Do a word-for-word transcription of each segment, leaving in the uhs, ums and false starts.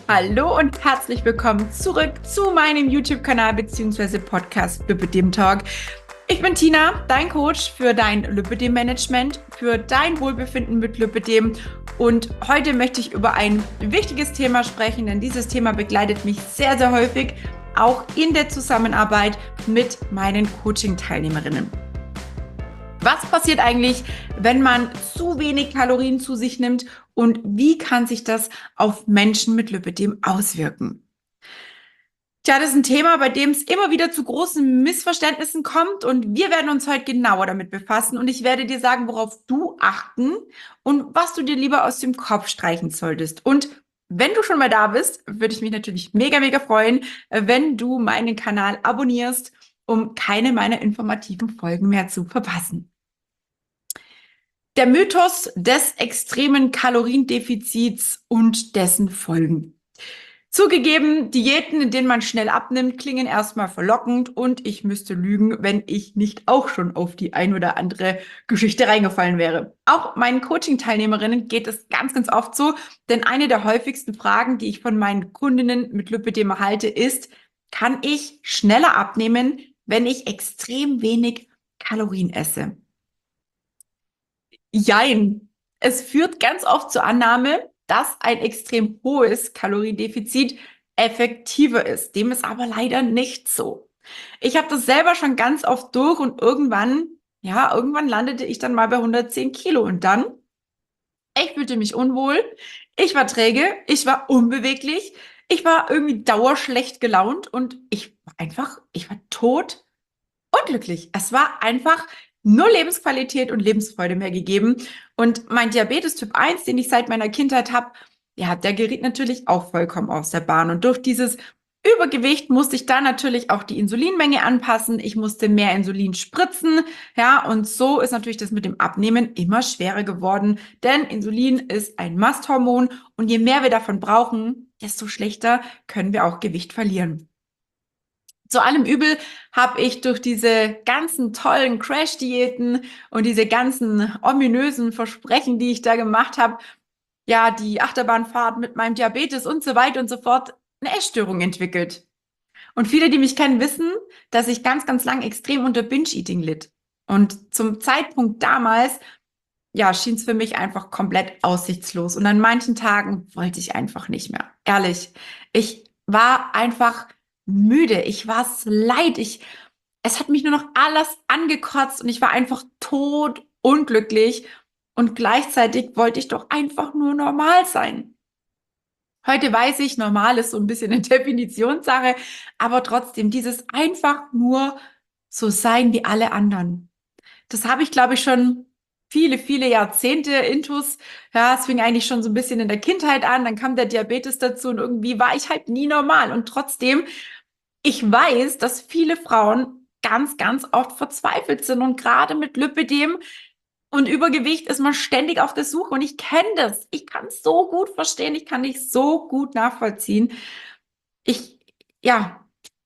Hallo und herzlich willkommen zurück zu meinem YouTube-Kanal bzw. Podcast Lipidem Talk. Ich bin Tina, dein Coach für dein Lipidem-Management, für dein Wohlbefinden mit Lipidem. Und heute möchte ich über ein wichtiges Thema sprechen, denn dieses Thema begleitet mich sehr, sehr häufig, auch in der Zusammenarbeit mit meinen Coaching-Teilnehmerinnen. Was passiert eigentlich, wenn man zu wenig Kalorien zu sich nimmt und wie kann sich das auf Menschen mit Lipidem auswirken? Tja, das ist ein Thema, bei dem es immer wieder zu großen Missverständnissen kommt und wir werden uns heute genauer damit befassen und ich werde dir sagen, worauf du achten und was du dir lieber aus dem Kopf streichen solltest. Und wenn du schon mal da bist, würde ich mich natürlich mega, mega freuen, wenn du meinen Kanal abonnierst, um keine meiner informativen Folgen mehr zu verpassen. Der Mythos des extremen Kaloriendefizits und dessen Folgen. Zugegeben, Diäten, in denen man schnell abnimmt, klingen erstmal verlockend und ich müsste lügen, wenn ich nicht auch schon auf die ein oder andere Geschichte reingefallen wäre. Auch meinen Coaching-Teilnehmerinnen geht es ganz, ganz oft so, denn eine der häufigsten Fragen, die ich von meinen Kundinnen mit Lipidem erhalte, ist, kann ich schneller abnehmen, wenn ich extrem wenig Kalorien esse? Jein. Es führt ganz oft zur Annahme, dass ein extrem hohes Kaloriendefizit effektiver ist. Dem ist aber leider nicht so. Ich habe das selber schon ganz oft durch und irgendwann, ja, irgendwann landete ich dann mal bei hundertzehn Kilo und dann, ich fühlte mich unwohl, ich war träge, ich war unbeweglich, ich war irgendwie dauerschlecht gelaunt und ich war einfach, ich war tot unglücklich. Es war einfach nur Lebensqualität und Lebensfreude mehr gegeben. Und mein Diabetes Typ eins, den ich seit meiner Kindheit habe, ja, der geriet natürlich auch vollkommen aus der Bahn. Und durch dieses Übergewicht musste ich da natürlich auch die Insulinmenge anpassen. Ich musste mehr Insulin spritzen. Ja, und so ist natürlich das mit dem Abnehmen immer schwerer geworden. Denn Insulin ist ein Masthormon. Und je mehr wir davon brauchen, desto schlechter können wir auch Gewicht verlieren. Zu allem Übel habe ich durch diese ganzen tollen Crash-Diäten und diese ganzen ominösen Versprechen, die ich da gemacht habe, ja, die Achterbahnfahrt mit meinem Diabetes und so weiter und so fort, eine Essstörung entwickelt. Und viele, die mich kennen, wissen, dass ich ganz, ganz lang extrem unter Binge-Eating litt. Und zum Zeitpunkt damals, ja, schien es für mich einfach komplett aussichtslos. Und an manchen Tagen wollte ich einfach nicht mehr. Ehrlich, ich war einfach müde. Ich war es leid. Ich, es hat mich nur noch alles angekotzt und ich war einfach tot unglücklich. Und gleichzeitig wollte ich doch einfach nur normal sein. Heute weiß ich, normal ist so ein bisschen eine Definitionssache, aber trotzdem dieses einfach nur so sein wie alle anderen. Das habe ich, glaube ich, schon viele, viele Jahrzehnte intus. Ja, es fing eigentlich schon so ein bisschen in der Kindheit an, dann kam der Diabetes dazu und irgendwie war ich halt nie normal. Und trotzdem, ich weiß, dass viele Frauen ganz, ganz oft verzweifelt sind und gerade mit Lipidem und Übergewicht ist man ständig auf der Suche und ich kenne das. Ich kann es so gut verstehen, ich kann dich so gut nachvollziehen. Ich, ja,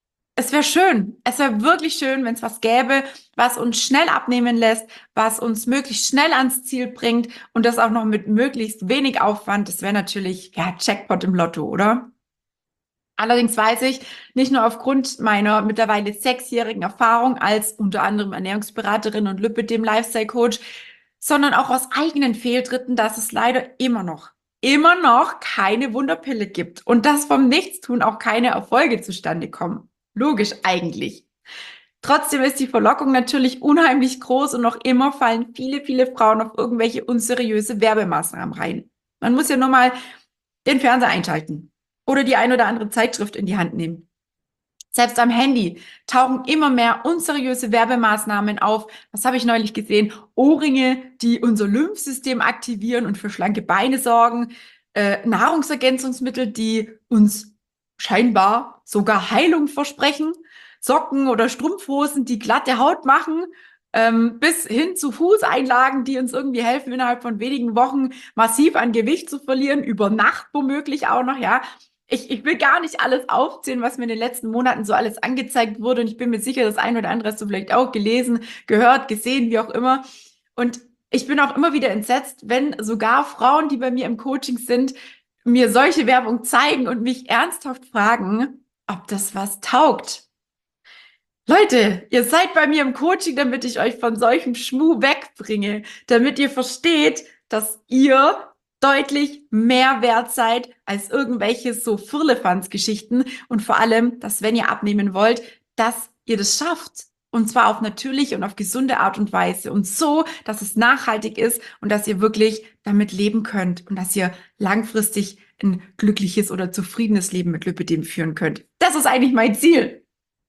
es wäre schön, es wäre wirklich schön, wenn es was gäbe, was uns schnell abnehmen lässt, was uns möglichst schnell ans Ziel bringt und das auch noch mit möglichst wenig Aufwand. Das wäre natürlich, ja, Jackpot im Lotto, oder? Allerdings weiß ich, nicht nur aufgrund meiner mittlerweile sechsjährigen Erfahrung als unter anderem Ernährungsberaterin und Lipidem Lifestyle Coach, sondern auch aus eigenen Fehltritten, dass es leider immer noch, immer noch keine Wunderpille gibt und dass vom Nichtstun auch keine Erfolge zustande kommen. Logisch eigentlich. Trotzdem ist die Verlockung natürlich unheimlich groß und noch immer fallen viele, viele Frauen auf irgendwelche unseriöse Werbemaßnahmen rein. Man muss ja nur mal den Fernseher einschalten oder die ein oder andere Zeitschrift in die Hand nehmen. Selbst am Handy tauchen immer mehr unseriöse Werbemaßnahmen auf. Was habe ich neulich gesehen? Ohrringe, die unser Lymphsystem aktivieren und für schlanke Beine sorgen. Äh, Nahrungsergänzungsmittel, die uns scheinbar sogar Heilung versprechen. Socken oder Strumpfhosen, die glatte Haut machen. Ähm, bis hin zu Fußeinlagen, die uns irgendwie helfen, innerhalb von wenigen Wochen massiv an Gewicht zu verlieren. Über Nacht womöglich auch noch, ja. Ich, ich will gar nicht alles aufzählen, was mir in den letzten Monaten so alles angezeigt wurde. Und ich bin mir sicher, das ein oder andere hast du vielleicht auch gelesen, gehört, gesehen, wie auch immer. Und ich bin auch immer wieder entsetzt, wenn sogar Frauen, die bei mir im Coaching sind, mir solche Werbung zeigen und mich ernsthaft fragen, ob das was taugt. Leute, ihr seid bei mir im Coaching, damit ich euch von solchem Schmuh wegbringe, damit ihr versteht, dass ihr deutlich mehr wert seid als irgendwelche so Firlefanz-Geschichten und vor allem, dass wenn ihr abnehmen wollt, dass ihr das schafft. Und zwar auf natürliche und auf gesunde Art und Weise und so, dass es nachhaltig ist und dass ihr wirklich damit leben könnt und dass ihr langfristig ein glückliches oder zufriedenes Leben mit Lipidem führen könnt. Das ist eigentlich mein Ziel.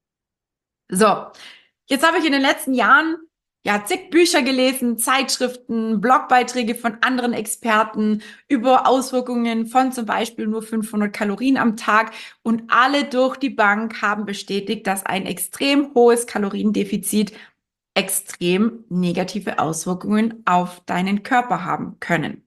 So, jetzt habe ich in den letzten Jahren ja zig Bücher gelesen, Zeitschriften, Blogbeiträge von anderen Experten über Auswirkungen von zum Beispiel nur fünfhundert Kalorien am Tag und alle durch die Bank haben bestätigt, dass ein extrem hohes Kaloriendefizit extrem negative Auswirkungen auf deinen Körper haben können.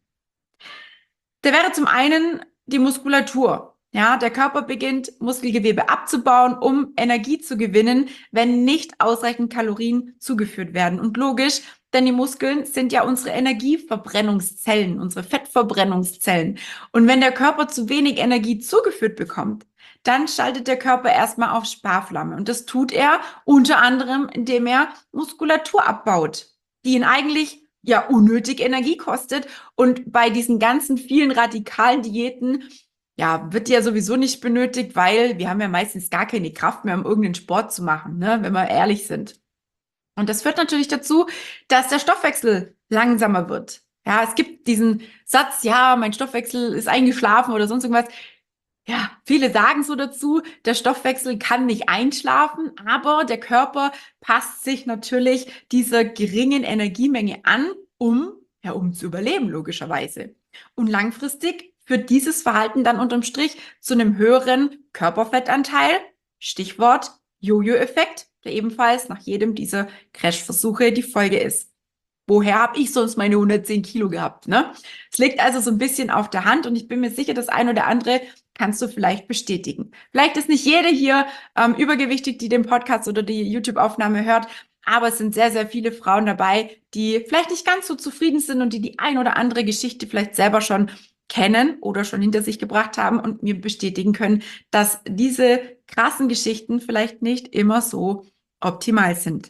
Da wäre zum einen die Muskulatur. Ja, der Körper beginnt, Muskelgewebe abzubauen, um Energie zu gewinnen, wenn nicht ausreichend Kalorien zugeführt werden. Und logisch, denn die Muskeln sind ja unsere Energieverbrennungszellen, unsere Fettverbrennungszellen. Und wenn der Körper zu wenig Energie zugeführt bekommt, dann schaltet der Körper erstmal auf Sparflamme. Und das tut er unter anderem, indem er Muskulatur abbaut, die ihn eigentlich ja unnötig Energie kostet. Und bei diesen ganzen vielen radikalen Diäten ja, wird ja sowieso nicht benötigt, weil wir haben ja meistens gar keine Kraft mehr, um irgendeinen Sport zu machen, ne, wenn wir ehrlich sind. Und das führt natürlich dazu, dass der Stoffwechsel langsamer wird. Ja, es gibt diesen Satz, ja, mein Stoffwechsel ist eingeschlafen oder sonst irgendwas. Ja, viele sagen so dazu, der Stoffwechsel kann nicht einschlafen, aber der Körper passt sich natürlich dieser geringen Energiemenge an, um, ja, um zu überleben, logischerweise. Und langfristig führt dieses Verhalten dann unterm Strich zu einem höheren Körperfettanteil, Stichwort Jojo-Effekt, der ebenfalls nach jedem dieser Crash-Versuche die Folge ist. Woher habe ich sonst meine hundertzehn Kilo gehabt, ne? Es liegt also so ein bisschen auf der Hand und ich bin mir sicher, das ein oder andere kannst du vielleicht bestätigen. Vielleicht ist nicht jede hier ähm, übergewichtig, die den Podcast oder die YouTube-Aufnahme hört, aber es sind sehr, sehr viele Frauen dabei, die vielleicht nicht ganz so zufrieden sind und die die ein oder andere Geschichte vielleicht selber schon kennen oder schon hinter sich gebracht haben und mir bestätigen können, dass diese krassen Geschichten vielleicht nicht immer so optimal sind.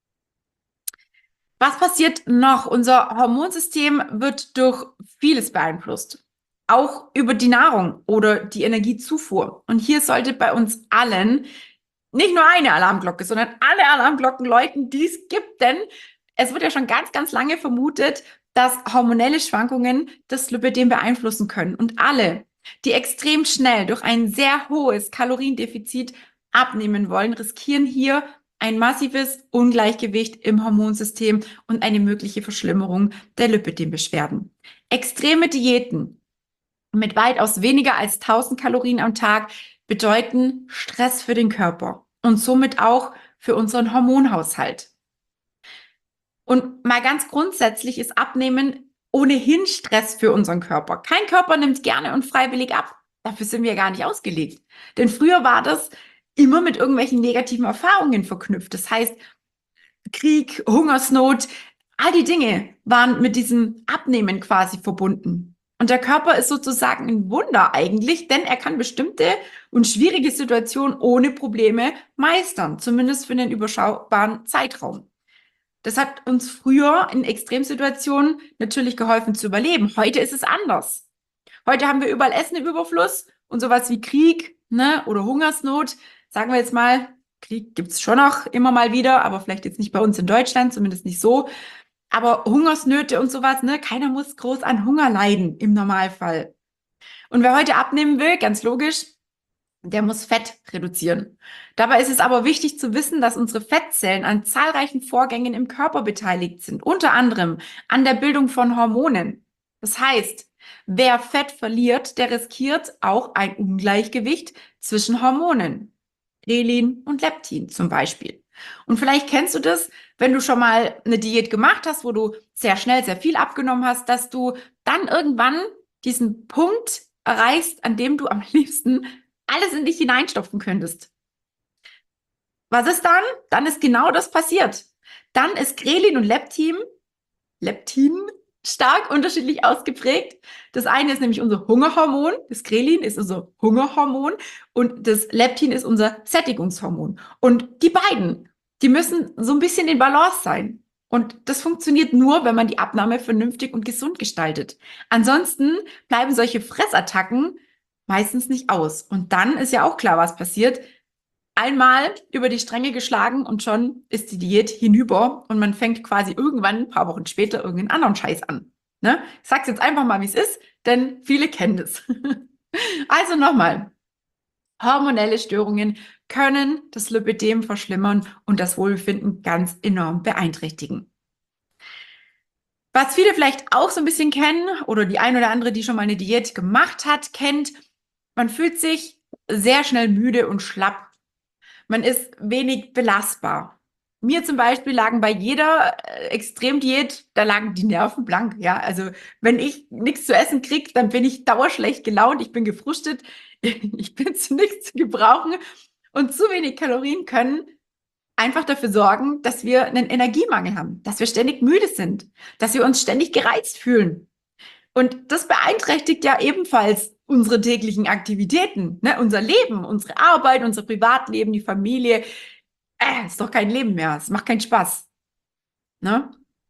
Was passiert noch? Unser Hormonsystem wird durch vieles beeinflusst. Auch über die Nahrung oder die Energiezufuhr. Und hier sollte bei uns allen nicht nur eine Alarmglocke, sondern alle Alarmglocken läuten, die es gibt. Denn es wird ja schon ganz, ganz lange vermutet, dass hormonelle Schwankungen das Lipidem beeinflussen können. Und alle, die extrem schnell durch ein sehr hohes Kaloriendefizit abnehmen wollen, riskieren hier ein massives Ungleichgewicht im Hormonsystem und eine mögliche Verschlimmerung der Lipidem-Beschwerden. Extreme Diäten mit weitaus weniger als tausend Kalorien am Tag bedeuten Stress für den Körper und somit auch für unseren Hormonhaushalt. Und mal ganz grundsätzlich ist Abnehmen ohnehin Stress für unseren Körper. Kein Körper nimmt gerne und freiwillig ab. Dafür sind wir gar nicht ausgelegt. Denn früher war das immer mit irgendwelchen negativen Erfahrungen verknüpft. Das heißt, Krieg, Hungersnot, all die Dinge waren mit diesem Abnehmen quasi verbunden. Und der Körper ist sozusagen ein Wunder eigentlich, denn er kann bestimmte und schwierige Situationen ohne Probleme meistern, zumindest für einen überschaubaren Zeitraum. Das hat uns früher in Extremsituationen natürlich geholfen zu überleben. Heute ist es anders. Heute haben wir überall Essen im Überfluss und sowas wie Krieg, ne, oder Hungersnot, sagen wir jetzt mal, Krieg gibt's schon noch immer mal wieder, aber vielleicht jetzt nicht bei uns in Deutschland, zumindest nicht so. Aber Hungersnöte und sowas, ne, keiner muss groß an Hunger leiden im Normalfall. Und wer heute abnehmen will, ganz logisch, der muss Fett reduzieren. Dabei ist es aber wichtig zu wissen, dass unsere Fettzellen an zahlreichen Vorgängen im Körper beteiligt sind, unter anderem an der Bildung von Hormonen. Das heißt, wer Fett verliert, der riskiert auch ein Ungleichgewicht zwischen Hormonen, Grelin und Leptin zum Beispiel. Und vielleicht kennst du das, wenn du schon mal eine Diät gemacht hast, wo du sehr schnell sehr viel abgenommen hast, dass du dann irgendwann diesen Punkt erreichst, an dem du am liebsten alles in dich hineinstopfen könntest. Was ist dann? Dann ist genau das passiert. Dann ist Grelin und Leptin, Leptin stark unterschiedlich ausgeprägt. Das eine ist nämlich unser Hungerhormon. Das Grelin ist unser Hungerhormon und das Leptin ist unser Sättigungshormon. Und die beiden, die müssen so ein bisschen in Balance sein. Und das funktioniert nur, wenn man die Abnahme vernünftig und gesund gestaltet. Ansonsten bleiben solche Fressattacken meistens nicht aus. Und dann ist ja auch klar, was passiert. Einmal über die Stränge geschlagen und schon ist die Diät hinüber und man fängt quasi irgendwann ein paar Wochen später irgendeinen anderen Scheiß an. Ne? Ich sag's jetzt einfach mal, wie es ist, denn viele kennen das. Also nochmal. Hormonelle Störungen können das Lipödem verschlimmern und das Wohlbefinden ganz enorm beeinträchtigen. Was viele vielleicht auch so ein bisschen kennen oder die ein oder andere, die schon mal eine Diät gemacht hat, kennt, man fühlt sich sehr schnell müde und schlapp. Man ist wenig belastbar. Mir zum Beispiel lagen bei jeder äh, Extremdiät, da lagen die Nerven blank. Ja, also wenn ich nichts zu essen kriege, dann bin ich dauerschlecht gelaunt, ich bin gefrustet, ich bin zu nichts zu gebrauchen und zu wenig Kalorien können einfach dafür sorgen, dass wir einen Energiemangel haben, dass wir ständig müde sind, dass wir uns ständig gereizt fühlen. Und das beeinträchtigt ja ebenfalls unsere täglichen Aktivitäten, ne? Unser Leben, unsere Arbeit, unser Privatleben, die Familie. Äh, ist doch kein Leben mehr. Es macht keinen Spaß. Ne?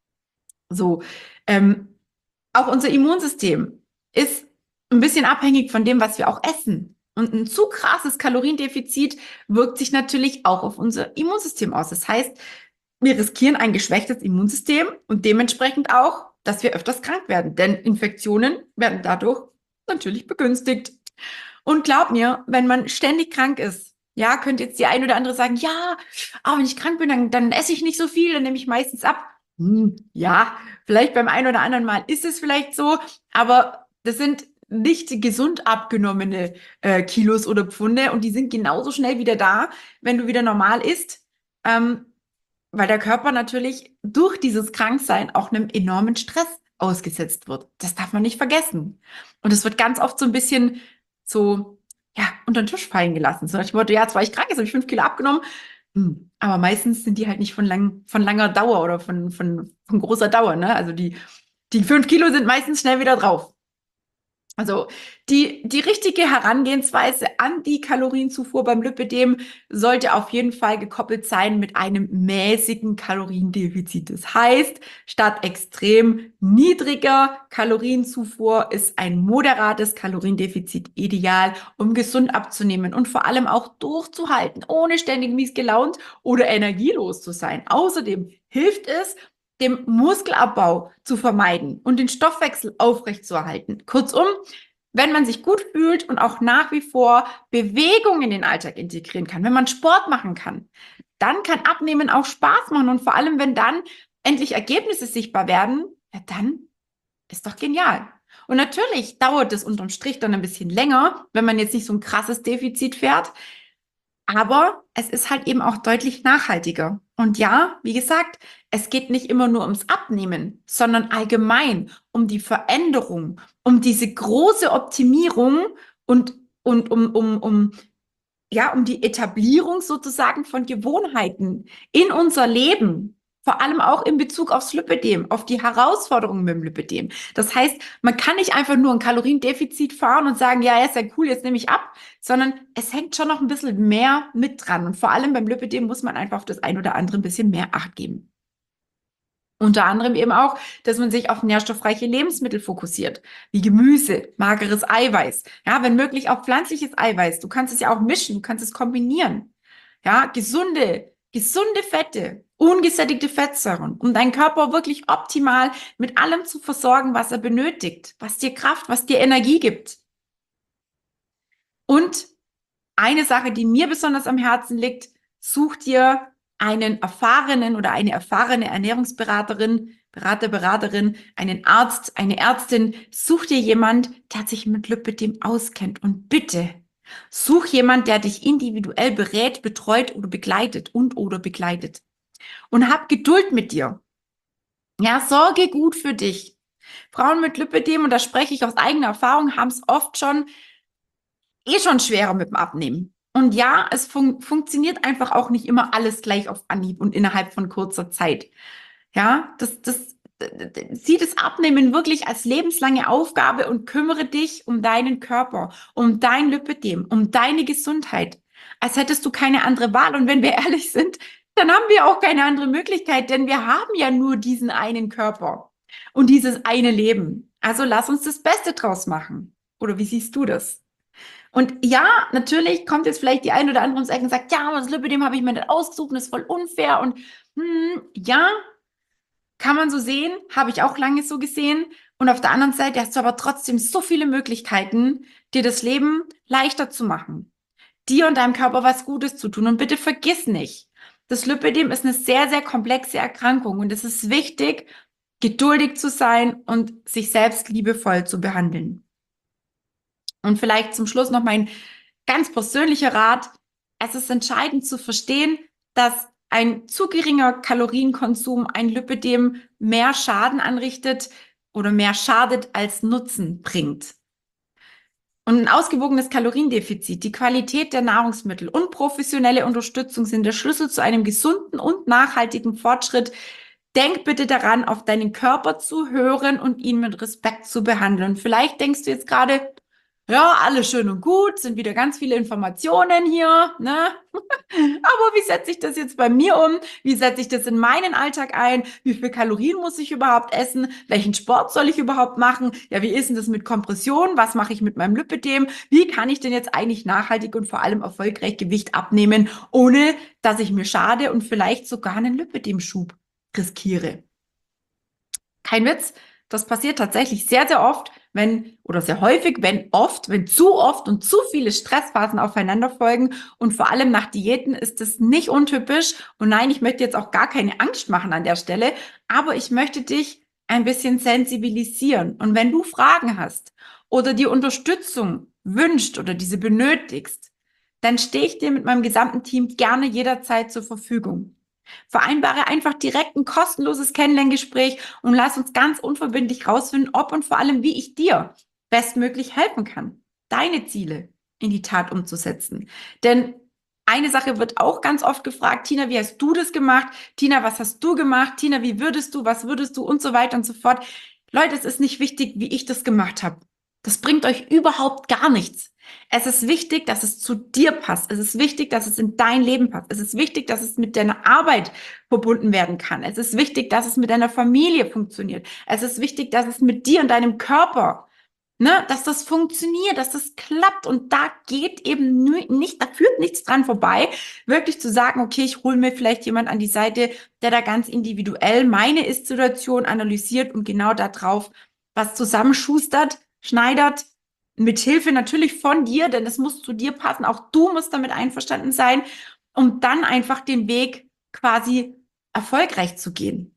So. Ähm, auch unser Immunsystem ist ein bisschen abhängig von dem, was wir auch essen. Und ein zu krasses Kaloriendefizit wirkt sich natürlich auch auf unser Immunsystem aus. Das heißt, wir riskieren ein geschwächtes Immunsystem und dementsprechend auch, dass wir öfters krank werden. Denn Infektionen werden dadurch natürlich begünstigt. Und glaub mir, wenn man ständig krank ist, ja, könnte jetzt die ein oder andere sagen, ja, aber wenn ich krank bin, dann, dann esse ich nicht so viel, dann nehme ich meistens ab. Hm, ja, vielleicht beim einen oder anderen Mal ist es vielleicht so, aber das sind nicht gesund abgenommene äh, Kilos oder Pfunde und die sind genauso schnell wieder da, wenn du wieder normal isst, ähm, weil der Körper natürlich durch dieses Kranksein auch einem enormen Stress ausgesetzt wird. Das darf man nicht vergessen. Und es wird ganz oft so ein bisschen so, ja, unter den Tisch fallen gelassen. So nach dem Motto, ja, zwar ich krank, jetzt habe ich fünf Kilo abgenommen, hm, aber meistens sind die halt nicht von, lang, von langer Dauer oder von, von, von großer Dauer. Ne? Also die, die fünf Kilo sind meistens schnell wieder drauf. Also die, die richtige Herangehensweise an die Kalorienzufuhr beim Lipödem sollte auf jeden Fall gekoppelt sein mit einem mäßigen Kaloriendefizit. Das heißt, statt extrem niedriger Kalorienzufuhr ist ein moderates Kaloriendefizit ideal, um gesund abzunehmen und vor allem auch durchzuhalten, ohne ständig mies gelaunt oder energielos zu sein. Außerdem hilft es, den Muskelabbau zu vermeiden und den Stoffwechsel aufrechtzuerhalten. Kurzum, wenn man sich gut fühlt und auch nach wie vor Bewegung in den Alltag integrieren kann, wenn man Sport machen kann, dann kann Abnehmen auch Spaß machen und vor allem, wenn dann endlich Ergebnisse sichtbar werden, ja, dann ist doch genial. Und natürlich dauert es unterm Strich dann ein bisschen länger, wenn man jetzt nicht so ein krasses Defizit fährt. Aber es ist halt eben auch deutlich nachhaltiger. Und ja, wie gesagt, es geht nicht immer nur ums Abnehmen, sondern allgemein um die Veränderung, um diese große Optimierung und, und um, um, um, ja, um die Etablierung sozusagen von Gewohnheiten in unser Leben. Vor allem auch in Bezug aufs Lipödem, auf die Herausforderungen mit dem Lipödem. Das heißt, man kann nicht einfach nur ein Kaloriendefizit fahren und sagen, ja, ist ja cool, jetzt nehme ich ab, sondern es hängt schon noch ein bisschen mehr mit dran. Und vor allem beim Lipödem muss man einfach auf das ein oder andere ein bisschen mehr Acht geben. Unter anderem eben auch, dass man sich auf nährstoffreiche Lebensmittel fokussiert, wie Gemüse, mageres Eiweiß. Ja, wenn möglich auch pflanzliches Eiweiß. Du kannst es ja auch mischen, du kannst es kombinieren. Ja, gesunde, gesunde Fette, ungesättigte Fettsäuren, um deinen Körper wirklich optimal mit allem zu versorgen, was er benötigt, was dir Kraft, was dir Energie gibt. Und eine Sache, die mir besonders am Herzen liegt, such dir einen erfahrenen oder eine erfahrene Ernährungsberaterin, Berater, Beraterin, einen Arzt, eine Ärztin. Such dir jemand, der sich mit Lipödem auskennt. Und bitte, such jemand, der dich individuell berät, betreut oder begleitet und oder begleitet. Und hab Geduld mit dir. Ja, sorge gut für dich. Frauen mit Lipödem, und da spreche ich aus eigener Erfahrung, haben es oft schon eh schon schwerer mit dem Abnehmen. Und ja, es fun funktioniert einfach auch nicht immer alles gleich auf Anhieb und innerhalb von kurzer Zeit. Ja, das, das sieh das Abnehmen wirklich als lebenslange Aufgabe und kümmere dich um deinen Körper, um dein Lipödem, um deine Gesundheit, als hättest du keine andere Wahl. Und wenn wir ehrlich sind, dann haben wir auch keine andere Möglichkeit, denn wir haben ja nur diesen einen Körper und dieses eine Leben. Also lass uns das Beste draus machen. Oder wie siehst du das? Und ja, natürlich kommt jetzt vielleicht die eine oder andere ums Eck und sagt, ja, aber das Lipödem habe ich mir nicht ausgesucht und das ist voll unfair. Und hm, ja, kann man so sehen, habe ich auch lange so gesehen. Und auf der anderen Seite hast du aber trotzdem so viele Möglichkeiten, dir das Leben leichter zu machen, dir und deinem Körper was Gutes zu tun. Und bitte vergiss nicht, das Lipödem ist eine sehr, sehr komplexe Erkrankung und es ist wichtig, geduldig zu sein und sich selbst liebevoll zu behandeln. Und vielleicht zum Schluss noch mein ganz persönlicher Rat. Es ist entscheidend zu verstehen, dass ein zu geringer Kalorienkonsum ein Lipödem mehr Schaden anrichtet oder mehr schadet als Nutzen bringt. Und ein ausgewogenes Kaloriendefizit, die Qualität der Nahrungsmittel und professionelle Unterstützung sind der Schlüssel zu einem gesunden und nachhaltigen Fortschritt. Denk bitte daran, auf deinen Körper zu hören und ihn mit Respekt zu behandeln. Vielleicht denkst du jetzt gerade, ja, alles schön und gut, sind wieder ganz viele Informationen hier, ne? Aber wie setze ich das jetzt bei mir um? Wie setze ich das in meinen Alltag ein? Wie viel Kalorien muss ich überhaupt essen? Welchen Sport soll ich überhaupt machen? Ja, wie ist denn das mit Kompression? Was mache ich mit meinem Lipödem? Wie kann ich denn jetzt eigentlich nachhaltig und vor allem erfolgreich Gewicht abnehmen, ohne dass ich mir schade und vielleicht sogar einen Lipödemschub riskiere? Kein Witz, das passiert tatsächlich sehr, sehr oft, wenn, oder sehr häufig, wenn oft, wenn zu oft und zu viele Stressphasen aufeinander folgen. Und vor allem nach Diäten ist es nicht untypisch. Und nein, ich möchte jetzt auch gar keine Angst machen an der Stelle, aber ich möchte dich ein bisschen sensibilisieren. Und wenn du Fragen hast oder dir Unterstützung wünscht oder diese benötigst, dann stehe ich dir mit meinem gesamten Team gerne jederzeit zur Verfügung. Vereinbare einfach direkt ein kostenloses Kennenlerngespräch und lass uns ganz unverbindlich rausfinden, ob und vor allem, wie ich dir bestmöglich helfen kann, deine Ziele in die Tat umzusetzen. Denn eine Sache wird auch ganz oft gefragt, Tina, wie hast du das gemacht? Tina, was hast du gemacht? Tina, wie würdest du, was würdest du und so weiter und so fort. Leute, es ist nicht wichtig, wie ich das gemacht habe. Das bringt euch überhaupt gar nichts. Es ist wichtig, dass es zu dir passt. Es ist wichtig, dass es in dein Leben passt. Es ist wichtig, dass es mit deiner Arbeit verbunden werden kann. Es ist wichtig, dass es mit deiner Familie funktioniert. Es ist wichtig, dass es mit dir und deinem Körper, ne, dass das funktioniert, dass das klappt. Und da geht eben nicht, da führt nichts dran vorbei, wirklich zu sagen, okay, ich hole mir vielleicht jemand an die Seite, der da ganz individuell meine Ist-Situation analysiert und genau darauf was zusammenschustert, schneidert, mit Hilfe natürlich von dir, denn es muss zu dir passen. Auch du musst damit einverstanden sein, um dann einfach den Weg quasi erfolgreich zu gehen.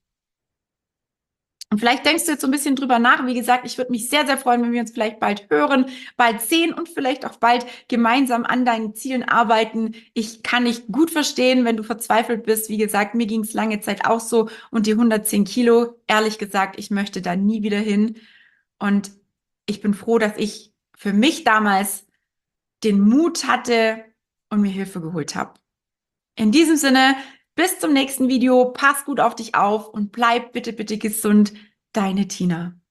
Und vielleicht denkst du jetzt so ein bisschen drüber nach. Wie gesagt, ich würde mich sehr, sehr freuen, wenn wir uns vielleicht bald hören, bald sehen und vielleicht auch bald gemeinsam an deinen Zielen arbeiten. Ich kann dich gut verstehen, wenn du verzweifelt bist. Wie gesagt, mir ging es lange Zeit auch so. Und die hundertzehn Kilo, ehrlich gesagt, ich möchte da nie wieder hin. Und ich bin froh, dass ich für mich damals den Mut hatte und mir Hilfe geholt habe. In diesem Sinne, bis zum nächsten Video. Pass gut auf dich auf und bleib bitte, bitte gesund. Deine Tina.